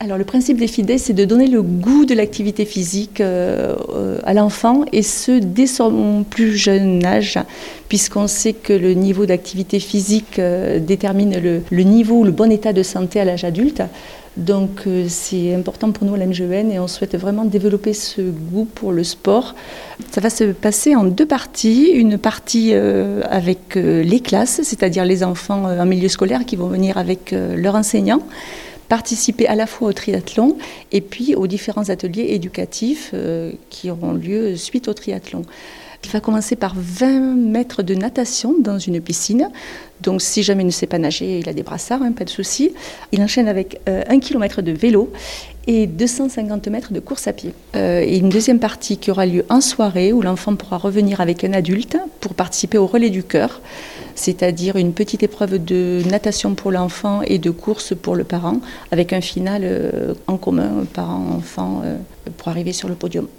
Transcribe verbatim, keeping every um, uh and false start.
Alors le principe des Fides, c'est de donner le goût de l'activité physique euh, à l'enfant, et ce dès son plus jeune âge, puisqu'on sait que le niveau d'activité physique euh, détermine le, le niveau, le bon état de santé à l'âge adulte. Donc euh, c'est important pour nous à l'M G E N, et on souhaite vraiment développer ce goût pour le sport. Ça va se passer en deux parties. Une partie euh, avec euh, les classes, c'est-à-dire les enfants euh, en milieu scolaire qui vont venir avec euh, leurs enseignants, participer à la fois au triathlon et puis aux différents ateliers éducatifs euh, qui auront lieu suite au triathlon. Il va commencer par vingt mètres de natation dans une piscine. Donc si jamais il ne sait pas nager, il a des brassards, hein, pas de souci. Il enchaîne avec euh, un kilomètre de vélo et deux cent cinquante mètres de course à pied. Euh, et une deuxième partie qui aura lieu en soirée, où l'enfant pourra revenir avec un adulte pour participer au relais du cœur, c'est-à-dire une petite épreuve de natation pour l'enfant et de course pour le parent, avec un final euh, en commun, parent-enfant, euh, pour arriver sur le podium.